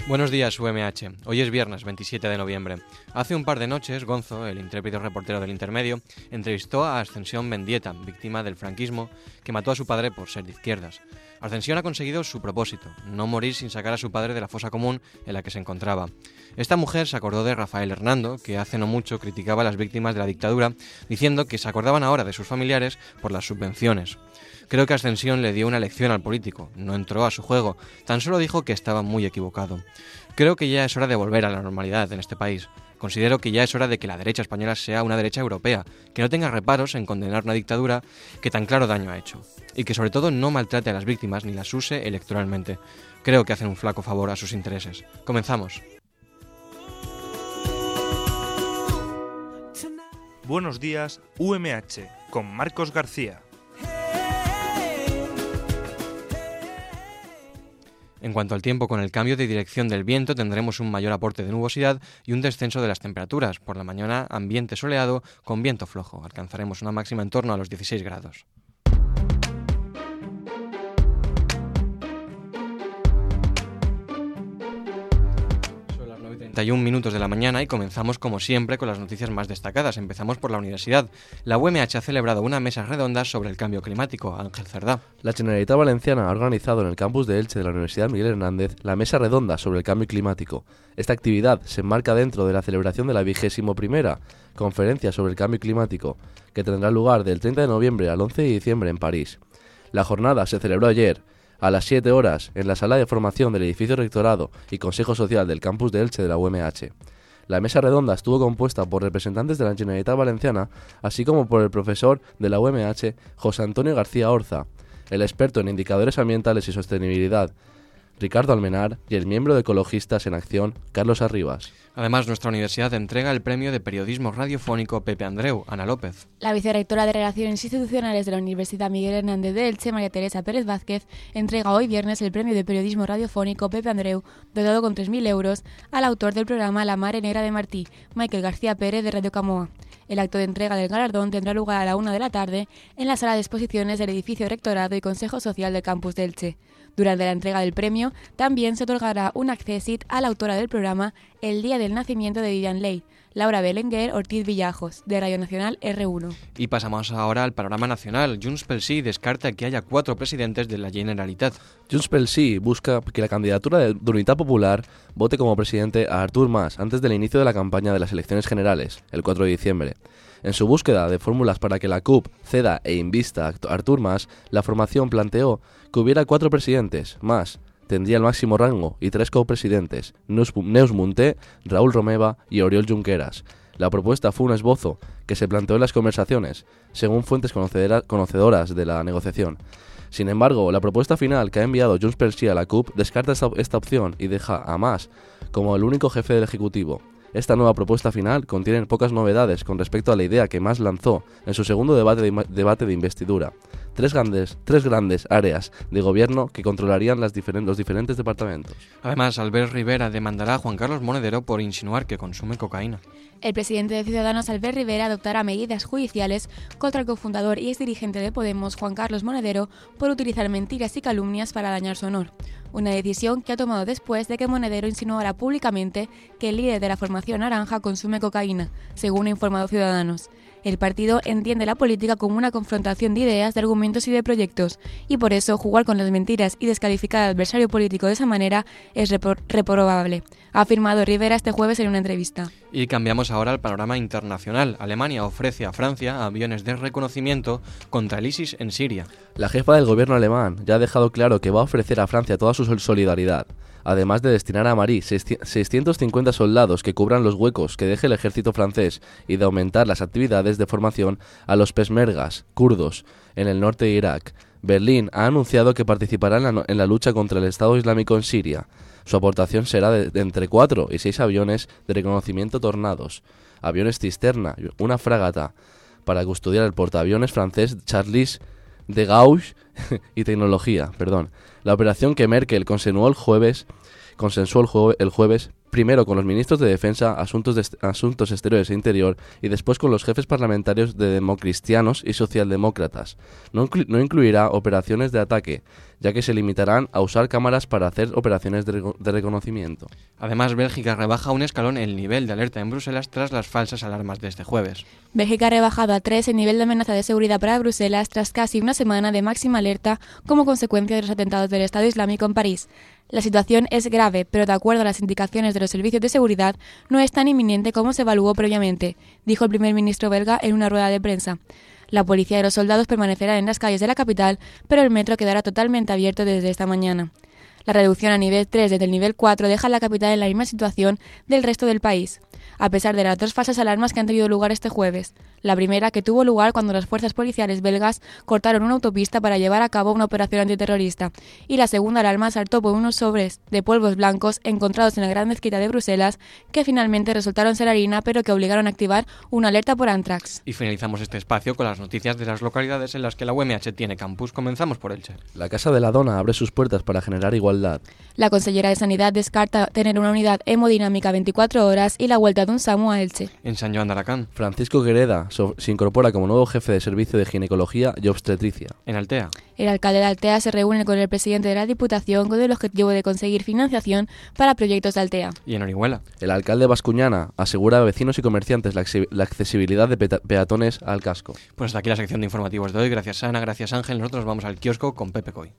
Buenos días, UMH. Hoy es viernes 27 de noviembre. Hace un par de noches, Gonzo, el intrépido reportero del Intermedio, entrevistó a Ascensión Mendieta, víctima del franquismo, que mató a su padre por ser de izquierdas. Ascensión ha conseguido su propósito, no morir sin sacar a su padre de la fosa común en la que se encontraba. Esta mujer se acordó de Rafael Hernando, que hace no mucho criticaba a las víctimas de la dictadura, diciendo que se acordaban ahora de sus familiares por las subvenciones. Creo que Ascensión le dio una lección al político, no entró a su juego, tan solo dijo que estaba muy equivocado. Creo que ya es hora de volver a la normalidad en este país. Considero que ya es hora de que la derecha española sea una derecha europea, que no tenga reparos en condenar una dictadura que tan claro daño ha hecho, y que sobre todo no maltrate a las víctimas ni las use electoralmente. Creo que hacen un flaco favor a sus intereses. Comenzamos. Buenos días, UMH, con Marcos García. En cuanto al tiempo, con el cambio de dirección del viento tendremos un mayor aporte de nubosidad y un descenso de las temperaturas. Por la mañana, ambiente soleado con viento flojo. Alcanzaremos una máxima en torno a los 16 grados. 31 minutos de la mañana y comenzamos como siempre con las noticias más destacadas. Empezamos por la universidad. La UMH ha celebrado una mesa redonda sobre el cambio climático. Ángel Cerdá. La Generalitat Valenciana ha organizado en el campus de Elche de la Universidad Miguel Hernández la mesa redonda sobre el cambio climático. Esta actividad se enmarca dentro de la celebración de la 21ª conferencia sobre el cambio climático, que tendrá lugar del 30 de noviembre al 11 de diciembre en París. La jornada se celebró ayer a las 7 horas en la sala de formación del edificio rectorado y consejo social del campus de Elche de la UMH. La mesa redonda estuvo compuesta por representantes de la Generalitat Valenciana, así como por el profesor de la UMH, José Antonio García Orza, el experto en indicadores ambientales y sostenibilidad, Ricardo Almenar, y el miembro de Ecologistas en Acción, Carlos Arribas. Además, nuestra universidad entrega el premio de periodismo radiofónico Pepe Andreu, Ana López. La vicerrectora de Relaciones Institucionales de la Universidad Miguel Hernández de Elche, María Teresa Pérez Vázquez, entrega hoy viernes el premio de periodismo radiofónico Pepe Andreu, dotado con 3.000 euros, al autor del programa La Mare Negra de Martí, Michael García Pérez de Radio Camoa. El acto de entrega del galardón tendrá lugar a la 1 de la tarde en la sala de exposiciones del edificio rectorado y consejo social del campus de Elche. Durante la entrega del premio, también se otorgará un accésit a la autora del programa El día del nacimiento de Vivian Leigh, Laura Belenguer Ortiz Villajos, de Radio Nacional R1. Y pasamos ahora al panorama nacional. Junts pel Sí descarta que haya 4 presidentes de la Generalitat. Junts pel Sí busca que la candidatura de Unitat Popular vote como presidente a Artur Mas antes del inicio de la campaña de las elecciones generales, el 4 de diciembre. En su búsqueda de fórmulas para que la CUP ceda e invista a Artur Mas, la formación planteó que hubiera 4 presidentes. Mas tendría el máximo rango y 3 copresidentes, Neus Munté, Raúl Romeva y Oriol Junqueras. La propuesta fue un esbozo que se planteó en las conversaciones, según fuentes conocedoras de la negociación. Sin embargo, la propuesta final que ha enviado Junts pel Sí a la CUP descarta esta opción y deja a Mas como el único jefe del Ejecutivo. Esta nueva propuesta final contiene pocas novedades con respecto a la idea que Mas lanzó en su segundo debate de investidura. Tres grandes áreas de gobierno que controlarían los diferentes departamentos. Además, Albert Rivera demandará a Juan Carlos Monedero por insinuar que consume cocaína. El presidente de Ciudadanos, Albert Rivera, adoptará medidas judiciales contra el cofundador y exdirigente de Podemos, Juan Carlos Monedero, por utilizar mentiras y calumnias para dañar su honor. Una decisión que ha tomado después de que Monedero insinuara públicamente que el líder de la formación naranja consume cocaína, según ha informado Ciudadanos. El partido entiende la política como una confrontación de ideas, de argumentos y de proyectos, y por eso jugar con las mentiras y descalificar al adversario político de esa manera es reprobable, ha afirmado Rivera este jueves en una entrevista. Y cambiamos ahora al panorama internacional. Alemania ofrece a Francia aviones de reconocimiento contra el ISIS en Siria. La jefa del gobierno alemán ya ha dejado claro que va a ofrecer a Francia toda su solidaridad, además de destinar a Mali 650 soldados que cubran los huecos que deje el ejército francés y de aumentar las actividades de formación a los peshmergas kurdos en el norte de Irak. Berlín ha anunciado que participará en la lucha contra el Estado Islámico en Siria. Su aportación será de entre 4 y 6 aviones de reconocimiento Tornados, aviones cisterna, una fragata para custodiar el portaaviones francés Charles de Gaulle y tecnología. La operación que Merkel consensuó el jueves primero con los ministros de Defensa, Asuntos Exteriores e Interior y después con los jefes parlamentarios de democristianos y socialdemócratas. No incluirá operaciones de ataque, ya que se limitarán a usar cámaras para hacer operaciones de reconocimiento. Además, Bélgica rebaja un escalón el nivel de alerta en Bruselas tras las falsas alarmas de este jueves. Bélgica ha rebajado a 3 el nivel de amenaza de seguridad para Bruselas tras casi una semana de máxima alerta como consecuencia de los atentados del Estado Islámico en París. La situación es grave, pero de acuerdo a las indicaciones de los servicios de seguridad, no es tan inminente como se evaluó previamente, dijo el primer ministro belga en una rueda de prensa. La policía y los soldados permanecerán en las calles de la capital, pero el metro quedará totalmente abierto desde esta mañana. La reducción a nivel 3 desde el nivel 4 deja a la capital en la misma situación del resto del país, a pesar de las 2 falsas alarmas que han tenido lugar este jueves. La primera, que tuvo lugar cuando las fuerzas policiales belgas cortaron una autopista para llevar a cabo una operación antiterrorista, y la segunda alarma saltó por unos sobres de polvos blancos encontrados en la Gran Mezquita de Bruselas, que finalmente resultaron ser harina, pero que obligaron a activar una alerta por Antrax. Y finalizamos este espacio con las noticias de las localidades en las que la UMH tiene campus. Comenzamos por Elche. La Casa de la Dona abre sus puertas para generar igualdad. La consellera de Sanidad descarta tener una unidad hemodinámica 24 horas y la vuelta de un SAMU a Elche. En San Joan de Alacant. Francisco Guereda se incorpora como nuevo jefe de servicio de ginecología y obstetricia. En Altea. El alcalde de Altea se reúne con el presidente de la Diputación con el objetivo de conseguir financiación para proyectos de Altea. Y en Orihuela. El alcalde de Bascuñana asegura a vecinos y comerciantes la accesibilidad de peatones al casco. Pues hasta aquí la sección de informativos de hoy. Gracias Ana, gracias Ángel. Nosotros vamos al kiosco con Pepe Coy.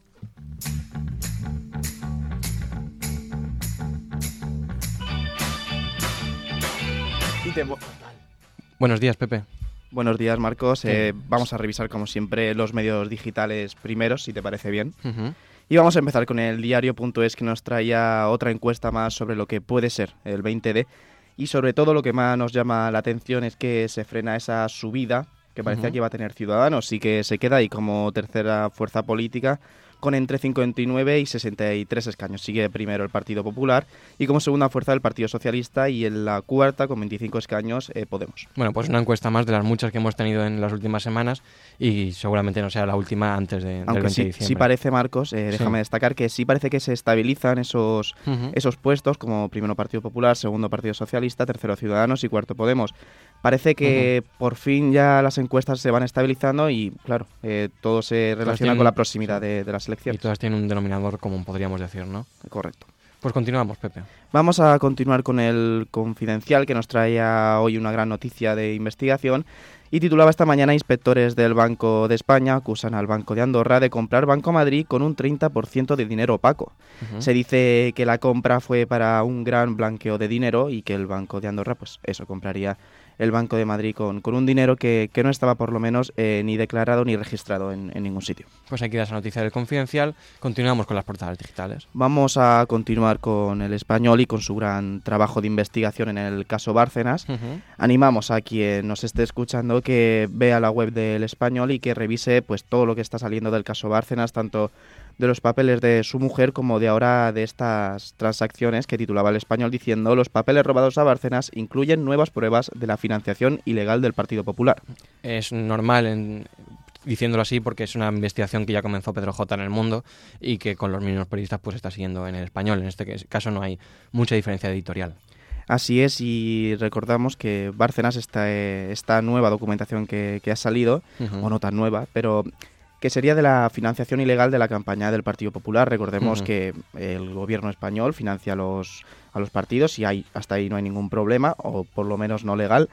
Buenos días, Pepe. Buenos días, Marcos. Vamos a revisar, como siempre, los medios digitales primeros, si te parece bien. Uh-huh. Y vamos a empezar con el diario.es, que nos traía otra encuesta más sobre lo que puede ser el 20D. Y sobre todo lo que más nos llama la atención es que se frena esa subida que parecía que iba a tener Ciudadanos y que se queda ahí como tercera fuerza política con entre 59 y 63 escaños. Sigue primero el Partido Popular y como segunda fuerza el Partido Socialista, y en la cuarta, con 25 escaños, Podemos. Bueno, pues una encuesta más de las muchas que hemos tenido en las últimas semanas y seguramente no sea la última antes del 20 de diciembre. Sí parece, Marcos, déjame destacar que sí parece que se estabilizan esos puestos, como primero Partido Popular, segundo Partido Socialista, tercero Ciudadanos y cuarto Podemos. Parece que por fin ya las encuestas se van estabilizando y, claro, todo se relaciona con la proximidad de las elecciones. Y todas tienen un denominador común, podríamos decir, ¿no? Correcto. Pues continuamos, Pepe. Vamos a continuar con el Confidencial, que nos traía hoy una gran noticia de investigación y titulaba esta mañana: inspectores del Banco de España acusan al Banco de Andorra de comprar Banco Madrid con un 30% de dinero opaco. Se dice que la compra fue para un gran blanqueo de dinero y que el Banco de Andorra, pues eso, compraría el Banco de Madrid con un dinero que no estaba por lo menos ni declarado ni registrado en ningún sitio. Pues aquí da esa noticia del Confidencial. Continuamos con las portadas digitales. Vamos a continuar con El Español y con su gran trabajo de investigación en el caso Bárcenas. Animamos a quien nos esté escuchando que vea la web del Español y que revise pues todo lo que está saliendo del caso Bárcenas, tanto de los papeles de su mujer como de ahora de estas transacciones que titulaba El Español diciendo: los papeles robados a Bárcenas incluyen nuevas pruebas de la financiación ilegal del Partido Popular. Es normal diciéndolo así porque es una investigación que ya comenzó Pedro J. en El Mundo y que con los mismos periodistas pues está siguiendo en El Español. En este caso no hay mucha diferencia editorial. Así es, y recordamos que Bárcenas, esta nueva documentación que ha salido, o no tan nueva, pero que sería de la financiación ilegal de la campaña del Partido Popular. Recordemos que el gobierno español financia a los partidos y hasta ahí no hay ningún problema, o por lo menos no legal.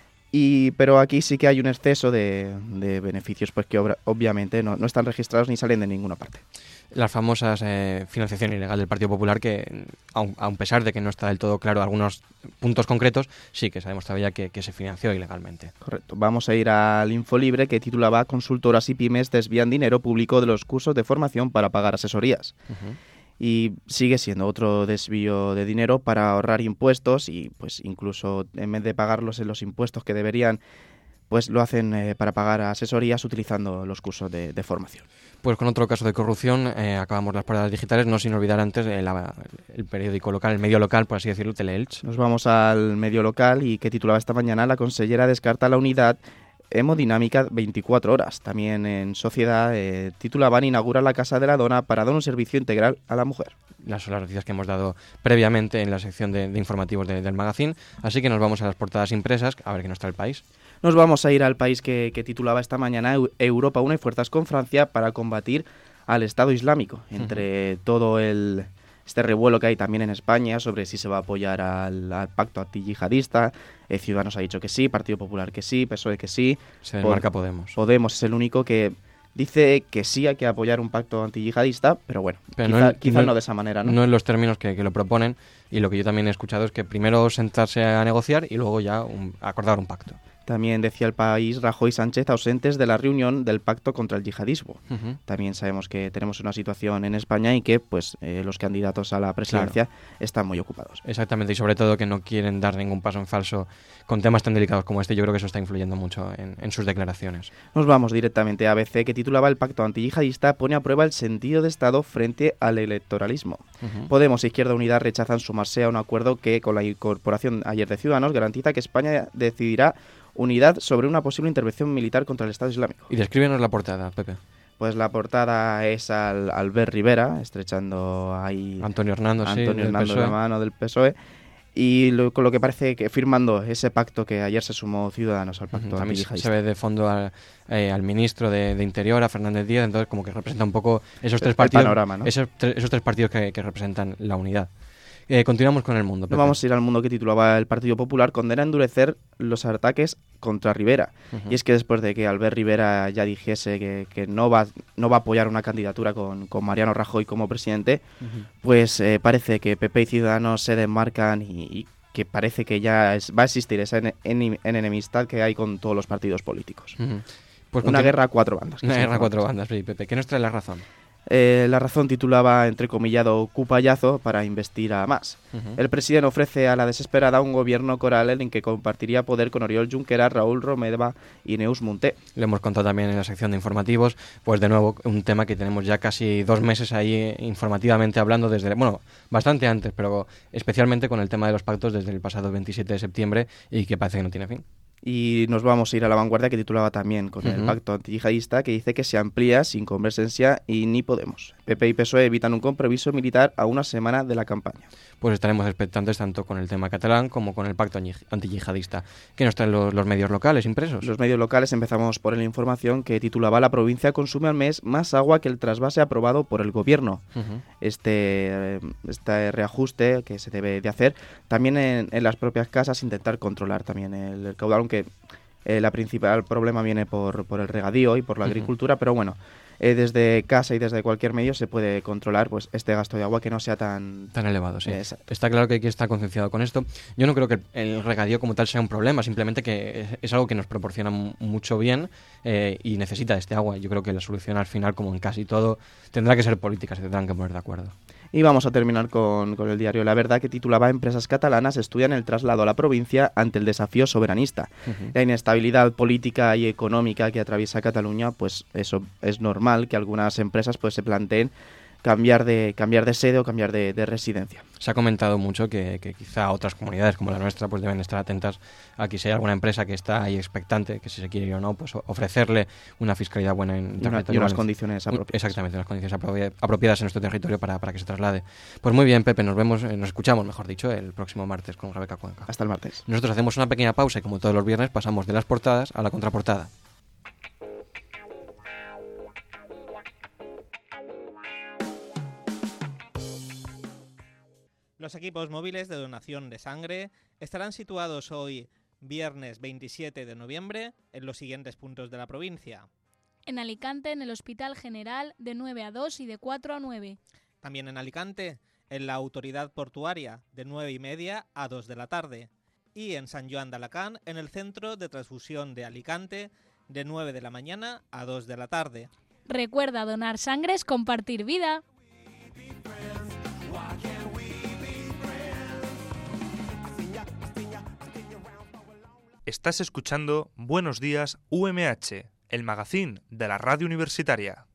Pero aquí sí que hay un exceso de beneficios pues que obviamente no están registrados ni salen de ninguna parte. Las famosas financiación ilegal del Partido Popular, que a pesar de que no está del todo claro algunos puntos concretos, sí que se ha demostrado ya que se financió ilegalmente. Correcto. Vamos a ir al Infolibre, que titulaba: consultoras y pymes desvían dinero público de los cursos de formación para pagar asesorías. Y sigue siendo otro desvío de dinero para ahorrar impuestos y pues incluso en vez de pagarlos en los impuestos que deberían, pues lo hacen para pagar asesorías utilizando los cursos de formación. Pues con otro caso de corrupción acabamos las paradas digitales, no sin olvidar antes el periódico local, el medio local, por así decirlo, Teleelch. Nos vamos al medio local y que titulaba esta mañana: la consellera descarta la unidad hemodinámica 24 horas. También en Sociedad titulaban inaugura la Casa de la Dona para dar un servicio integral a la mujer. Las noticias que hemos dado previamente en la sección de informativos del magazine, así que nos vamos a las portadas impresas a ver qué nos trae el país. Nos vamos a ir al país que titulaba esta mañana Europa une fuerzas con Francia para combatir al Estado Islámico. Entre todo este revuelo que hay también en España sobre si se va a apoyar al pacto antiyihadista, Ciudadanos ha dicho que sí, Partido Popular que sí, PSOE que sí. Se desmarca Podemos. Podemos es el único que dice que sí hay que apoyar un pacto antiyihadista, pero bueno, quizá no de esa manera, ¿no? No en los términos que lo proponen, y lo que yo también he escuchado es que primero sentarse a negociar y luego ya acordar un pacto. También decía el país, Rajoy y Sánchez ausentes de la reunión del pacto contra el yihadismo. También sabemos que tenemos una situación en España y que pues los candidatos a la presidencia están muy ocupados. Exactamente, y sobre todo que no quieren dar ningún paso en falso con temas tan delicados como este. Yo creo que eso está influyendo mucho en sus declaraciones. Nos vamos directamente a ABC, que titulaba el pacto antiyihadista pone a prueba el sentido de Estado frente al electoralismo. Podemos e Izquierda Unida rechazan sumarse a un acuerdo que, con la incorporación ayer de Ciudadanos, garantiza que España decidirá unidad sobre una posible intervención militar contra el Estado Islámico. Y descríbenos la portada, Pepe. Pues la portada es al Albert Rivera, estrechando ahí Antonio Hernando la mano del PSOE, y con lo que parece que firmando ese pacto que ayer se sumó Ciudadanos al pacto antiyihadista. Se ve de fondo al ministro de Interior, a Fernández Díaz, entonces como que representa un poco esos tres partidos, panorama, ¿no? esos tres partidos que representan la unidad. Continuamos con El Mundo, Pepe. Vamos a ir al Mundo, que titulaba el Partido Popular condena a endurecer los ataques contra Rivera. Y es que después de que Albert Rivera ya dijese que no va a apoyar una candidatura con Mariano Rajoy como presidente, pues parece que PP y Ciudadanos se desmarcan y que parece que ya va a existir esa enemistad que hay con todos los partidos políticos. Pues una guerra a cuatro bandas. Una guerra a cuatro bandas, sí, Pepe. ¿Qué nos trae La Razón? La Razón titulaba, entrecomillado, cupallazo para investir a Mas. El presidente ofrece a la desesperada un gobierno coral en el que compartiría poder con Oriol Junqueras, Raúl Romeva y Neus Munté. Lo hemos contado también en la sección de informativos, pues de nuevo un tema que tenemos ya casi 2 meses ahí informativamente hablando desde, bastante antes, pero especialmente con el tema de los pactos desde el pasado 27 de septiembre y que parece que no tiene fin. Y nos vamos a ir a La Vanguardia, que titulaba también con el pacto antiyihadista, que dice que se amplía sin conversencia y ni Podemos. PP y PSOE evitan un compromiso militar a una semana de la campaña. Pues estaremos expectantes tanto con el tema catalán como con el pacto antiyihadista. ¿Qué nos traen los medios locales impresos? Los medios locales, empezamos por la información que titulaba La provincia consume al mes más agua que el trasvase aprobado por el gobierno. Este reajuste que se debe de hacer también en las propias casas, intentar controlar también el caudal, aunque el principal problema viene por el regadío y por la agricultura, pero bueno, desde casa y desde cualquier medio se puede controlar pues este gasto de agua que no sea tan elevado. Sí. Está claro que hay que estar concienciado con esto. Yo no creo que el regadío como tal sea un problema, simplemente que es algo que nos proporciona mucho bien y necesita este agua. Yo creo que la solución al final, como en casi todo, tendrá que ser política, se tendrán que poner de acuerdo. Y vamos a terminar con el diario La Verdad, que titulaba Empresas catalanas estudian el traslado a la provincia ante el desafío soberanista. La inestabilidad política y económica que atraviesa Cataluña, pues eso es normal que algunas empresas pues se planteen cambiar de sede o cambiar de residencia. Se ha comentado mucho que quizá otras comunidades como la nuestra pues deben estar atentas a que si hay alguna empresa que está ahí expectante, que si se quiere ir o no, pues ofrecerle una fiscalidad buena en territorio. Y unas condiciones apropiadas. Exactamente, unas condiciones apropiadas en nuestro territorio para que se traslade. Pues muy bien, Pepe, nos escuchamos, mejor dicho, el próximo martes con Rebeca Cuenca. Hasta el martes. Nosotros hacemos una pequeña pausa y como todos los viernes pasamos de las portadas a la contraportada. Los equipos móviles de donación de sangre estarán situados hoy, viernes 27 de noviembre, en los siguientes puntos de la provincia. En Alicante, en el Hospital General, de 9 a 2 y de 4 a 9. También en Alicante, en la Autoridad Portuaria, de 9:30 a 2 de la tarde. Y en San Joan de Alacant, en el Centro de Transfusión de Alicante, de 9 de la mañana a 2 de la tarde. Recuerda, donar sangre es compartir vida. Estás escuchando Buenos Días UMH, el magazín de la radio universitaria.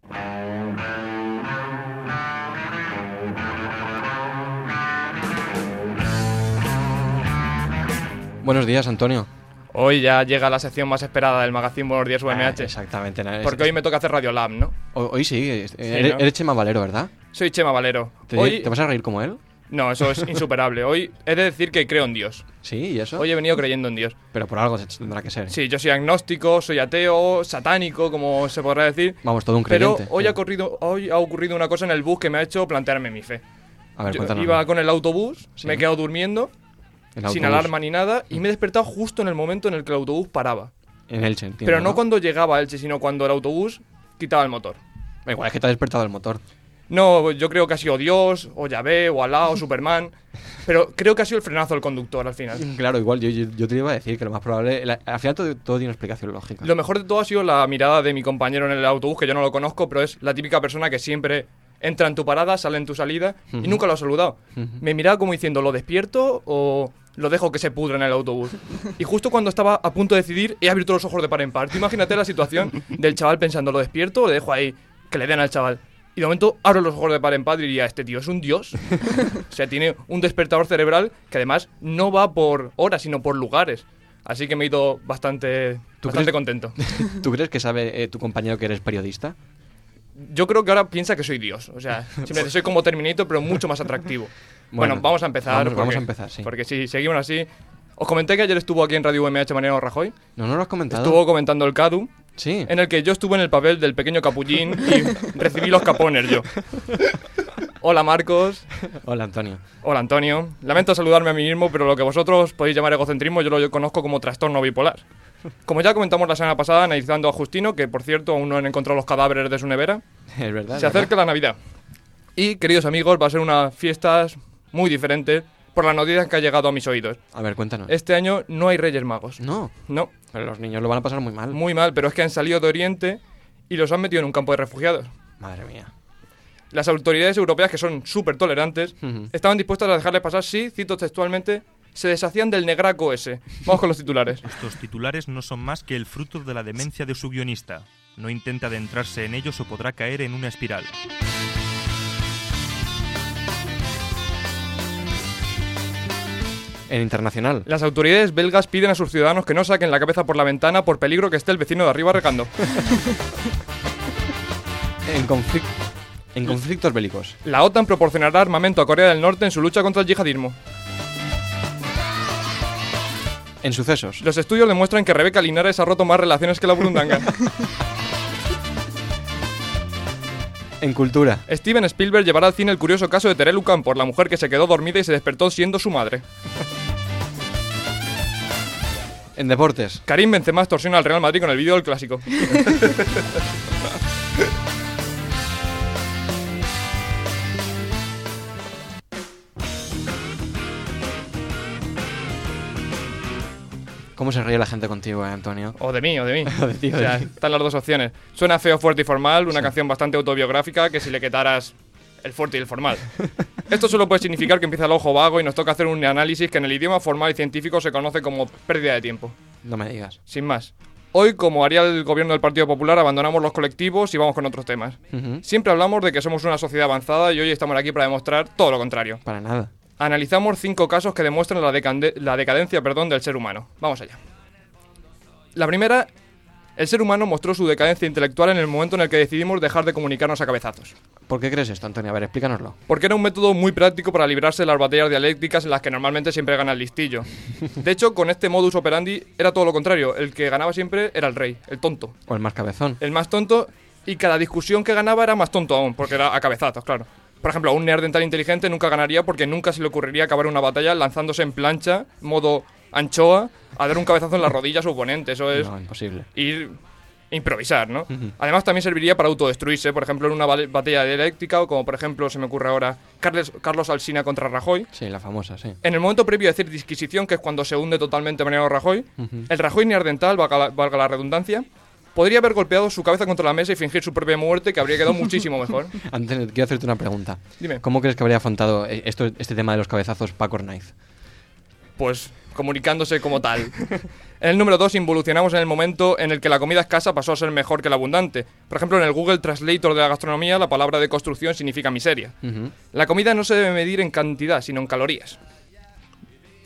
Buenos días, Antonio. Hoy ya llega la sección más esperada del magazine Buenos Días UMH. Exactamente. Porque hoy me toca hacer Radio Lab, ¿no? Hoy sí, ¿no? eres Chema Valero, ¿verdad? Soy Chema Valero. ¿Te vas a reír como él? No, eso es insuperable. Hoy he de decir que creo en Dios. Sí, ¿y eso? Hoy he venido creyendo en Dios. Pero por algo tendrá que ser. Sí, yo soy agnóstico, soy ateo, satánico, como se podrá decir. Vamos, todo un creyente. Pero hoy ha ocurrido una cosa en el bus que me ha hecho plantearme mi fe. A ver, Yo cuéntanos. iba con el autobús, Sí. me he quedado durmiendo, sin alarma ni nada, y me he despertado justo en el momento en el que el autobús paraba. En Elche, entiendo. Pero no cuando llegaba a Elche, sino cuando el autobús quitaba el motor. Igual es que te ha despertado el motor. No, yo creo que ha sido Dios, o Yahvé, o Alá, o Superman. Pero creo que ha sido el frenazo del conductor al final. Claro, igual yo te iba a decir que lo más probable... al final todo tiene una explicación lógica. Lo mejor de todo ha sido la mirada de mi compañero en el autobús, que yo no lo conozco, pero es la típica persona que siempre entra en tu parada, sale en tu salida, y nunca lo ha saludado. Me miraba como diciendo, ¿lo despierto o lo dejo que se pudra en el autobús? Y justo cuando estaba a punto de decidir, he abierto los ojos de par en par. Tú imagínate la situación del chaval pensando, ¿lo despierto o le dejo ahí que le den al chaval? Y de momento abro los ojos de par en par y diría, ¿este tío es un dios? O sea, tiene un despertador cerebral que además no va por horas, sino por lugares. Así que me he ido bastante contento. ¿Tú crees que sabe tu compañero que eres periodista? Yo creo que ahora piensa que soy Dios. O sea, simplemente soy como Terminator, pero mucho más atractivo. Bueno, vamos a empezar. Vamos a empezar, sí. Porque si seguimos así... Os comenté que ayer estuvo aquí en Radio UMH Mariano Rajoy. No lo has comentado. Estuvo comentando el CADU. Sí. En el que yo estuve en el papel del pequeño capullín y recibí los capones yo. Hola Marcos. Hola Antonio. Hola Antonio. Lamento saludarme a mí mismo, pero lo que vosotros podéis llamar egocentrismo yo lo conozco como trastorno bipolar. Como ya comentamos la semana pasada analizando a Justino, que por cierto aún no han encontrado los cadáveres de su nevera, Es verdad. se acerca la Navidad. Y queridos amigos, va a ser una fiesta muy diferente por las noticias que ha llegado a mis oídos. A ver, cuéntanos. Este año no hay Reyes Magos. No. No. Pero los niños lo van a pasar muy mal. Muy mal, pero es que han salido de Oriente y los han metido en un campo de refugiados. Madre mía. Las autoridades europeas, que son súper tolerantes, estaban dispuestas a dejarles pasar si, cito textualmente, se deshacían del negraco ese. Vamos con los titulares. Estos titulares no son más que el fruto de la demencia de su guionista. No intenta adentrarse en ellos o podrá caer en una espiral. En internacional. Las autoridades belgas piden a sus ciudadanos que no saquen la cabeza por la ventana por peligro que esté el vecino de arriba regando. En conflictos bélicos. La OTAN proporcionará armamento a Corea del Norte en su lucha contra el yihadismo. En sucesos. Los estudios demuestran que Rebeca Linares ha roto más relaciones que la burundanga. En cultura. Steven Spielberg llevará al cine el curioso caso de Terelu Campos, la mujer que se quedó dormida y se despertó siendo su madre. En deportes. Karim Benzema extorsiona al Real Madrid con el vídeo del clásico. ¿Cómo se ríe la gente contigo, Antonio? O de mí, o de mí. O de ti, o O sea, de ti. están las dos opciones. Suena feo, fuerte y formal, una canción bastante autobiográfica que si le quitaras el fuerte y el formal. Esto solo puede significar que empieza el ojo vago y nos toca hacer un análisis que en el idioma formal y científico se conoce como pérdida de tiempo. No me digas. Sin más. Hoy, como haría el gobierno del Partido Popular, abandonamos los colectivos y vamos con otros temas. Siempre hablamos de que somos una sociedad avanzada y hoy estamos aquí para demostrar todo lo contrario. Para nada. Analizamos 5 casos que demuestran la decadencia del ser humano. Vamos allá. La primera, el ser humano mostró su decadencia intelectual en el momento en el que decidimos dejar de comunicarnos a cabezazos. ¿Por qué crees esto, Antonio? A ver, explícanoslo. Porque era un método muy práctico para librarse de las batallas dialécticas en las que normalmente siempre gana el listillo. De hecho, con este modus operandi era todo lo contrario. El que ganaba siempre era el rey, el tonto. O el más cabezón. El más tonto, y cada discusión que ganaba era más tonto aún, porque era a cabezazos, claro. Por ejemplo, a un neandertal inteligente nunca ganaría porque nunca se le ocurriría acabar una batalla lanzándose en plancha, modo anchoa, a dar un cabezazo en la rodilla a su oponente. Eso es No, imposible. ir improvisar, ¿no? Además también serviría para autodestruirse, por ejemplo en una batalla dialéctica, o como por ejemplo se me ocurre ahora Carlos Alsina contra Rajoy. Sí, la famosa, sí. En el momento previo a decir disquisición, que es cuando se hunde totalmente Mariano Rajoy, el Rajoy neandertal, valga la redundancia, podría haber golpeado su cabeza contra la mesa y fingir su propia muerte, que habría quedado muchísimo mejor. Antes, quiero hacerte una pregunta. Dime. ¿Cómo crees que habría afrontado este tema de los cabezazos Paco Arnaiz? Pues comunicándose como tal. En el número 2 involucionamos en el momento en el que la comida escasa pasó a ser mejor que la abundante. Por ejemplo, en el Google Translator de la gastronomía, la palabra de construcción significa miseria. La comida no se debe medir en cantidad, sino en calorías.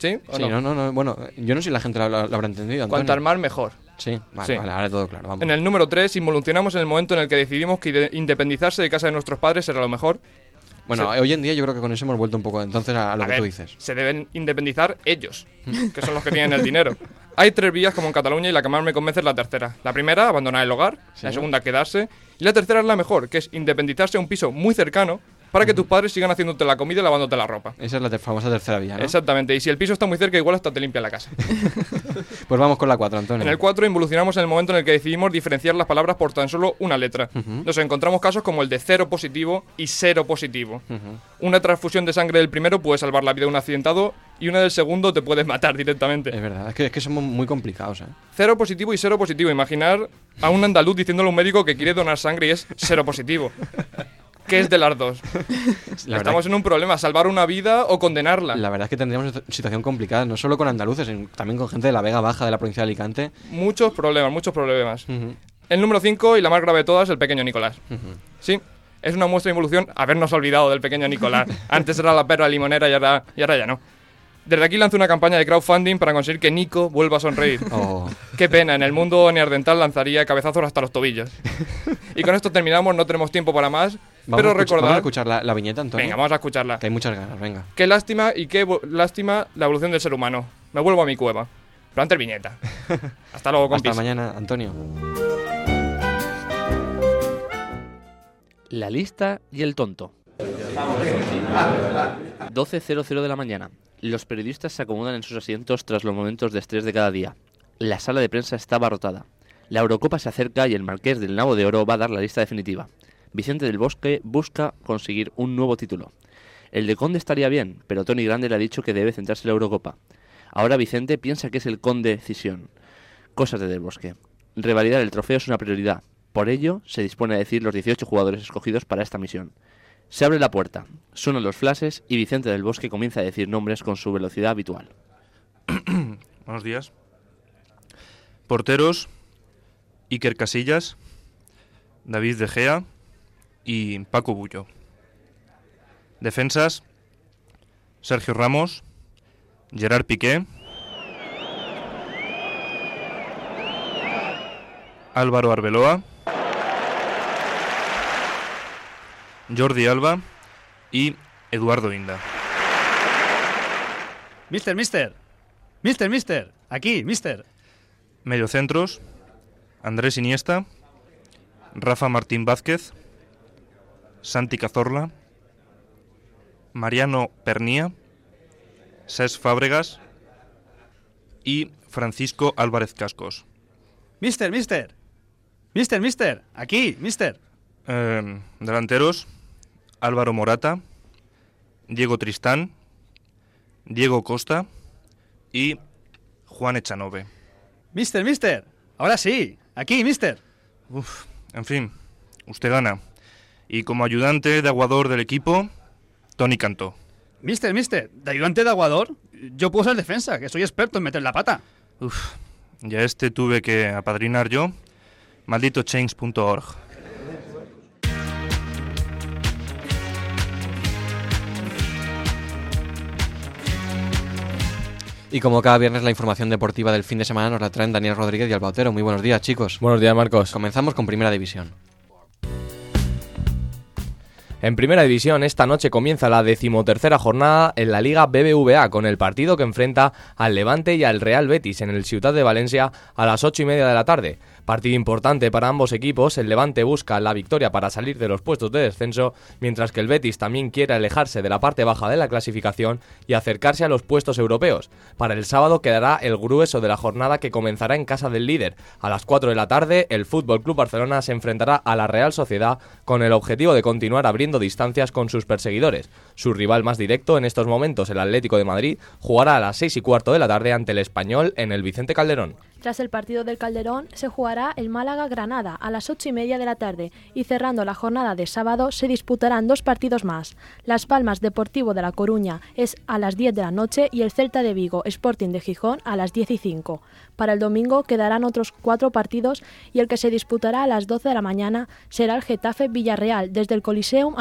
¿Sí? ¿O Sí, no. Bueno, yo no sé si la gente lo habrá entendido, Antonio. Cuantas más, mejor. Sí, vale, Sí. vale, ahora todo claro, vamos. En el número 3, involucionamos en el momento en el que decidimos que independizarse de casa de nuestros padres era lo mejor. Bueno, hoy en día yo creo que con eso hemos vuelto un poco entonces a lo que tú dices. Se deben independizar ellos, que son los que tienen el dinero. Hay 3 vías como en Cataluña y la que más me convence es la tercera. La primera, abandonar el hogar. Sí. La segunda, quedarse. Y la tercera es la mejor, que es independizarse a un piso muy cercano para que tus padres sigan haciéndote la comida y lavándote la ropa. Esa es la famosa tercera vía, ¿no? Exactamente, y si el piso está muy cerca, igual hasta te limpia la casa. Pues vamos con la 4, Antonio. En el 4 involucionamos en el momento en el que decidimos diferenciar las palabras por tan solo una letra. Nos encontramos casos como el de cero positivo y cero positivo. Una transfusión de sangre del primero puede salvar la vida de un accidentado y una del segundo te puede matar directamente. Es verdad, es que somos muy complicados, ¿eh? Cero positivo y cero positivo. Imaginar a un andaluz diciéndole a un médico que quiere donar sangre y es cero positivo. ¿Qué es de las dos? Estamos en un problema, salvar una vida o condenarla. La verdad es que tendríamos una situación complicada, no solo con andaluces, sino también con gente de la Vega Baja, de la provincia de Alicante. Muchos problemas. El número 5 y la más grave de todas, el pequeño Nicolás. Sí, es una muestra de involución habernos olvidado del pequeño Nicolás. Antes era la perra limonera y ahora ya no. Desde aquí lanzo una campaña de crowdfunding para conseguir que Nico vuelva a sonreír. Oh. Qué pena, en el mundo neandertal lanzaría cabezazos hasta los tobillos. Y con esto terminamos, no tenemos tiempo para más. Pero recordad... Vamos a escuchar la viñeta, Antonio. Venga, vamos a escucharla. Que hay muchas ganas, venga. Qué lástima y qué lástima la evolución del ser humano. Me vuelvo a mi cueva. Pero antes viñeta. Hasta luego, compis. Hasta mañana, Antonio. La lista y el tonto. 12:00 de la mañana. Los periodistas se acomodan en sus asientos tras los momentos de estrés de cada día. La sala de prensa está abarrotada. La Eurocopa se acerca y el Marqués del Nabo de Oro va a dar la lista definitiva. Vicente del Bosque busca conseguir un nuevo título. El de Conde estaría bien, pero Tony Grande le ha dicho que debe centrarse en la Eurocopa. Ahora Vicente piensa que es el Conde Cisión. Cosas de Del Bosque. Revalidar el trofeo es una prioridad. Por ello, se dispone a decir los 18 jugadores escogidos para esta misión. Se abre la puerta, suenan los flashes y Vicente del Bosque comienza a decir nombres con su velocidad habitual. Buenos días. Porteros: Iker Casillas, David De Gea y Paco Bullo. Defensas: Sergio Ramos, Gerard Piqué, Álvaro Arbeloa, Jordi Alba y Eduardo Inda. Mister, aquí, mister. Mediocentros: Andrés Iniesta, Rafa Martín Vázquez, Santi Cazorla, Mariano Pernía, Cesc Fábregas y Francisco Álvarez Cascos. Mister, aquí, mister. Delanteros: Álvaro Morata, Diego Tristán, Diego Costa y Juan Echanove. Mister, ahora sí, aquí, mister. En fin, usted gana. Y como ayudante de aguador del equipo, Tony Cantó. Mister, ¿de ayudante de aguador? Yo puedo ser defensa, que soy experto en meter la pata. Ya tuve que apadrinar yo. Malditochange.org. Y como cada viernes la información deportiva del fin de semana nos la traen Daniel Rodríguez y Alba Otero. Muy buenos días, chicos. Buenos días, Marcos. Comenzamos con Primera División. En Primera División, esta noche comienza la 13ª jornada en la Liga BBVA, con el partido que enfrenta al Levante y al Real Betis en el Ciutat de Valencia a las 8:30 de la tarde. Partido importante para ambos equipos. El Levante busca la victoria para salir de los puestos de descenso, mientras que el Betis también quiere alejarse de la parte baja de la clasificación y acercarse a los puestos europeos. Para el sábado quedará el grueso de la jornada, que comenzará en casa del líder. A las 4 de la tarde, el FC Barcelona se enfrentará a la Real Sociedad con el objetivo de continuar abriendo distancias con sus perseguidores. Su rival más directo en estos momentos, el Atlético de Madrid, jugará a las 6:15 de la tarde ante el Español en el Vicente Calderón. Tras el partido del Calderón se jugará el Málaga-Granada a las 8:30 de la tarde y cerrando la jornada de sábado se disputarán 2 partidos más. Las Palmas Deportivo de La Coruña es a las 10 de la noche y el Celta de Vigo Sporting de Gijón a las 10:05. Para el domingo quedarán otros 4 partidos y el que se disputará a las 12 de la mañana será el Getafe-Villarreal desde el Coliseum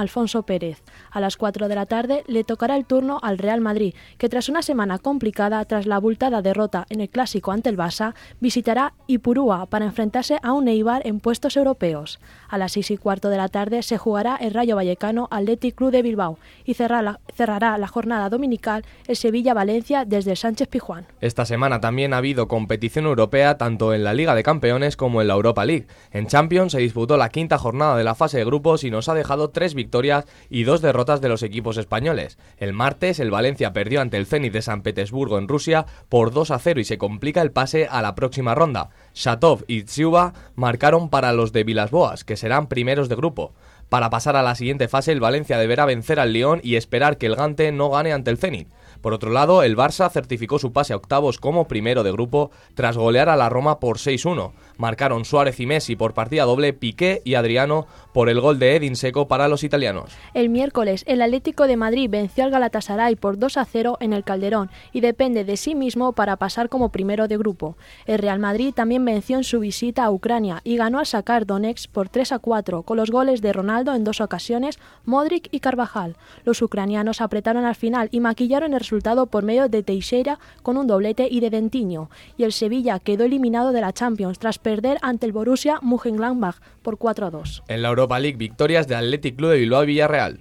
Alfonso Pérez. A las 4 de la tarde le tocará el turno al Real Madrid, que tras una semana complicada tras la abultada derrota en el Clásico ante el Barça, visitará Ipurúa para enfrentarse a un Eibar en puestos europeos. A las 6:15 de la tarde se jugará el Rayo Vallecano Athletic Club de Bilbao y cerrará la jornada dominical el Sevilla-Valencia desde el Sánchez Pizjuán. Esta semana también ha habido competición europea tanto en la Liga de Campeones como en la Europa League. En Champions se disputó la quinta jornada de la fase de grupos y nos ha dejado 3 victorias y 2 derrotas de los equipos españoles. El martes el Valencia perdió ante el Zenit de San Petersburgo en Rusia por 2-0 y se complica el pase a la próxima ronda. Shatov y Tsiuba marcaron para los de Vilas-Boas, que serán primeros de grupo. Para pasar a la siguiente fase, el Valencia deberá vencer al Lyon y esperar que el Gante no gane ante el Zenit. Por otro lado, el Barça certificó su pase a octavos como primero de grupo tras golear a la Roma por 6-1. Marcaron Suárez y Messi por partida doble, Piqué y Adriano por el gol de Edin Dzeko para los italianos. El miércoles, el Atlético de Madrid venció al Galatasaray por 2-0 en el Calderón y depende de sí mismo para pasar como primero de grupo. El Real Madrid también venció en su visita a Ucrania y ganó al Shakhtar Donetsk por 3-4 con los goles de Ronaldo en 2 ocasiones, Modric y Carvajal. Los ucranianos apretaron al final y maquillaron el resultado por medio de Teixeira con un doblete y de Dentinho. Y el Sevilla quedó eliminado de la Champions tras perder ante el Borussia Mönchengladbach por 4-2. En la Europa League, victorias de Athletic Club de Bilbao y Villarreal.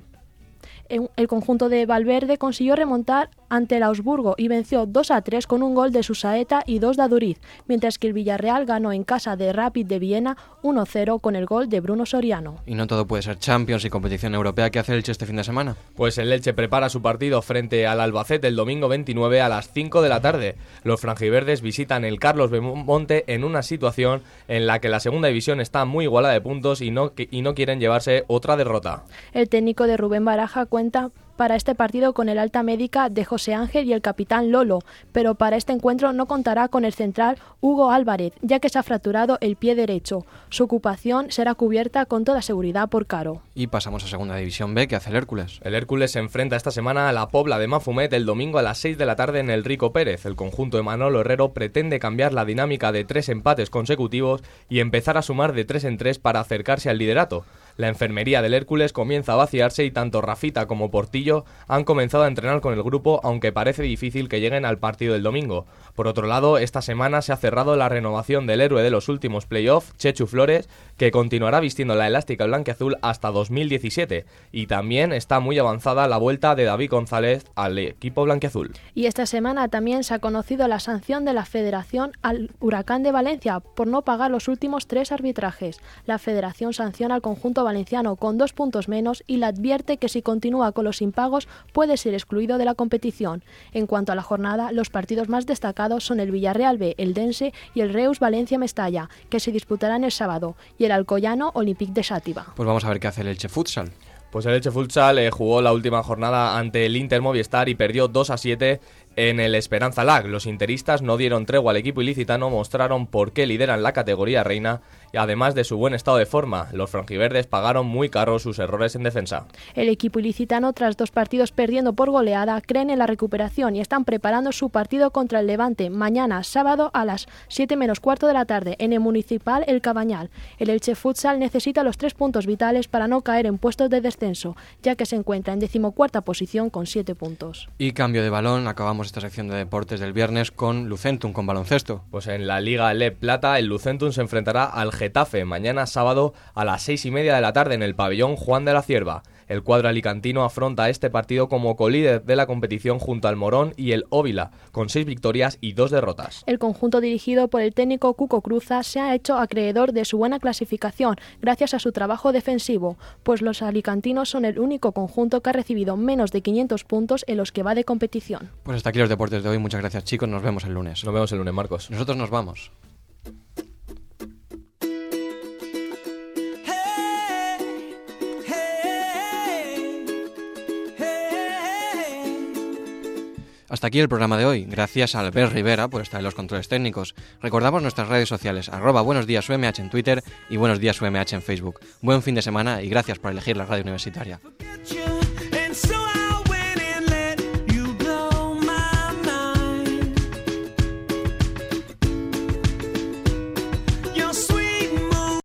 El conjunto de Valverde consiguió remontar ante el Augsburgo y venció 2-3 con un gol de Susaeta y 2 de Aduriz, mientras que el Villarreal ganó en casa de Rapid de Viena 1-0 con el gol de Bruno Soriano. Y no todo puede ser Champions y competición europea. ¿Qué hace el Elche este fin de semana? Pues el Elche prepara su partido frente al Albacete el domingo 29 a las 5 de la tarde. Los franjiverdes visitan el Carlos Belmonte en una situación en la que la segunda división está muy igualada de puntos y no quieren llevarse otra derrota. El técnico de Rubén Baraja cuenta para este partido con el alta médica de José Ángel y el capitán Lolo, pero para este encuentro no contará con el central Hugo Álvarez, ya que se ha fracturado el pie derecho. Su ocupación será cubierta con toda seguridad por Caro. Y pasamos a Segunda División B, ¿qué hace el Hércules? El Hércules se enfrenta esta semana a la Pobla de Mafumet el domingo a las 6 de la tarde en el Rico Pérez. El conjunto de Manolo Herrero pretende cambiar la dinámica de 3 empates consecutivos y empezar a sumar de 3 en 3 para acercarse al liderato. La enfermería del Hércules comienza a vaciarse y tanto Rafita como Portillo han comenzado a entrenar con el grupo, aunque parece difícil que lleguen al partido del domingo. Por otro lado, esta semana se ha cerrado la renovación del héroe de los últimos playoffs, Chechu Flores, que continuará vistiendo la elástica blanquiazul hasta 2017. Y también está muy avanzada la vuelta de David González al equipo blanquiazul. Y esta semana también se ha conocido la sanción de la Federación al Huracán de Valencia por no pagar los últimos 3 arbitrajes. La Federación sanciona al conjunto valenciano con 2 puntos menos y le advierte que si continúa con los impagos puede ser excluido de la competición. En cuanto a la jornada, los partidos más destacados son el Villarreal B, el Dense y el Reus Valencia-Mestalla, que se disputarán el sábado, y el Alcoyano Olympique de Xàtiva. Pues vamos a ver qué hace el Elche Futsal. Pues el Elche Futsal jugó la última jornada ante el Inter Movistar y perdió 2-7 en el Esperanza Lag. Los interistas no dieron tregua al equipo ilicitano, mostraron por qué lideran la categoría reina y además de su buen estado de forma, los franjiverdes pagaron muy caro sus errores en defensa. El equipo ilicitano, tras 2 partidos perdiendo por goleada, creen en la recuperación y están preparando su partido contra el Levante mañana sábado a las 7 menos cuarto de la tarde en el Municipal El Cabañal. El Elche Futsal necesita los 3 puntos vitales para no caer en puestos de descenso, ya que se encuentra en 14ª posición con 7 puntos. Y cambio de balón, acabamos esta sección de deportes del viernes con Lucentum, con baloncesto. Pues en la Liga LEP Plata, el Lucentum se enfrentará al Getafe mañana sábado a las 6:30 de la tarde en el pabellón Juan de la Cierva. El cuadro alicantino afronta este partido como colíder de la competición junto al Morón y el Óvila, con 6 victorias y 2 derrotas. El conjunto dirigido por el técnico Cuco Cruza se ha hecho acreedor de su buena clasificación gracias a su trabajo defensivo, pues los alicantinos son el único conjunto que ha recibido menos de 500 puntos en los que va de competición. Pues hasta aquí los deportes de hoy. Muchas gracias, chicos. Nos vemos el lunes. Nos vemos el lunes, Marcos. Nosotros nos vamos. Hasta aquí el programa de hoy. Gracias a Albert Rivera por estar en los controles técnicos. Recordamos nuestras redes sociales, @buenosdíasumh en Twitter y Buenos Días UMH en Facebook. Buen fin de semana y gracias por elegir la radio universitaria.